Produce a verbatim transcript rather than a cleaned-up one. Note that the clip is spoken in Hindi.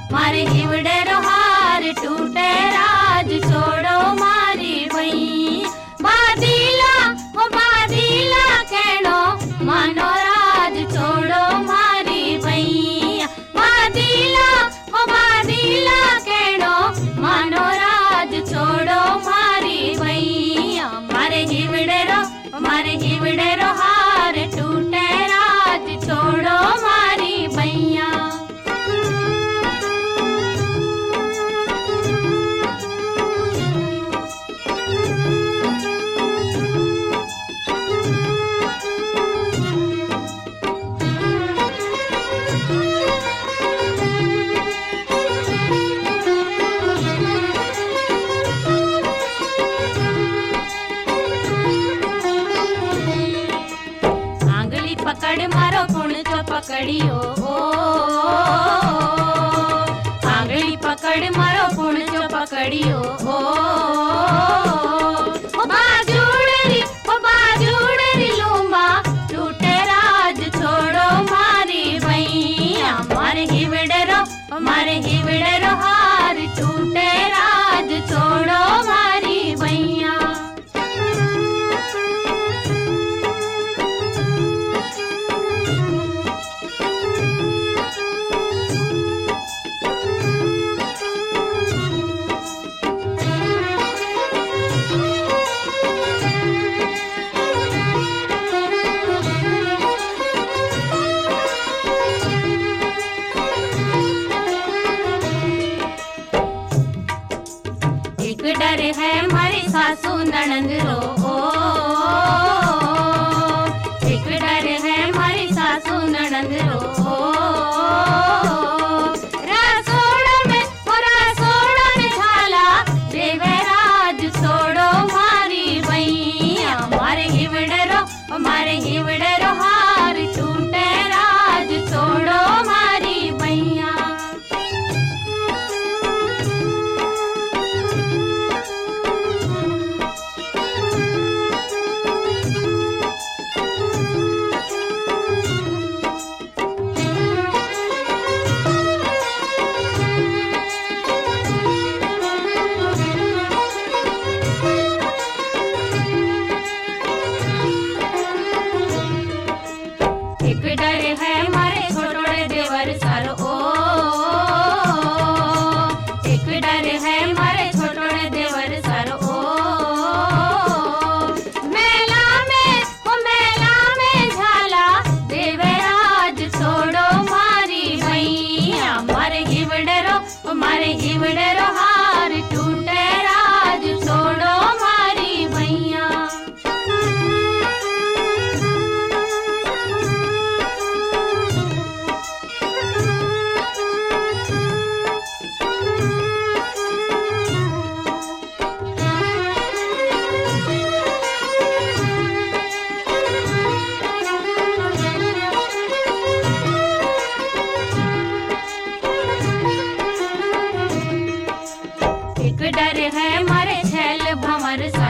मारे हिवड़े रोहार टूटे राज छोड़ो मारी भई बादीला ओ बादीला कहनो मानो राज छोड़ो मारी भई बादीला ओ बादीला कहनो मानो राज छोड़ो मारी भई मारे हिवड़े रो मारे हिवड़े रोहार टूटे राज छोड़ो मारी भैया पकड़ मारो पुण तो पकड़ियो ओ आंगली पकड़ मारो पुण तो पकड़ियो ओ ओ बाजूड़री ओ बाजूड़री लूमा टूटे राज छोड़ो मारी भैया मारे हिवड़े रो मारे हिवड़े रो हार टूटे राज छोड़ो मारी भैया डर है हमारी सासू ननंद रो ओ, एक डर है हमारी सासू ननंद रो रसोड़ा में ओ रसोड़ा में झाला देवे राज छोड़ो मारी भैया हमारे हिवड़े रो हमारे हिवड़े रो हार टूटे राज छोड़ो मारी भैया डर है मारे छोटोड़े देवर सारो ओ एक डर है मारे छोटोड़े देवर सारो ओ मेला में ओ मेला में झाला देवे राज छोड़ो मारी भैया मारे हिवड़े रो मारे हिवड़े रो हार टूटे राज छोड़ो मारी भैया डर है मारे छैल भंवर सा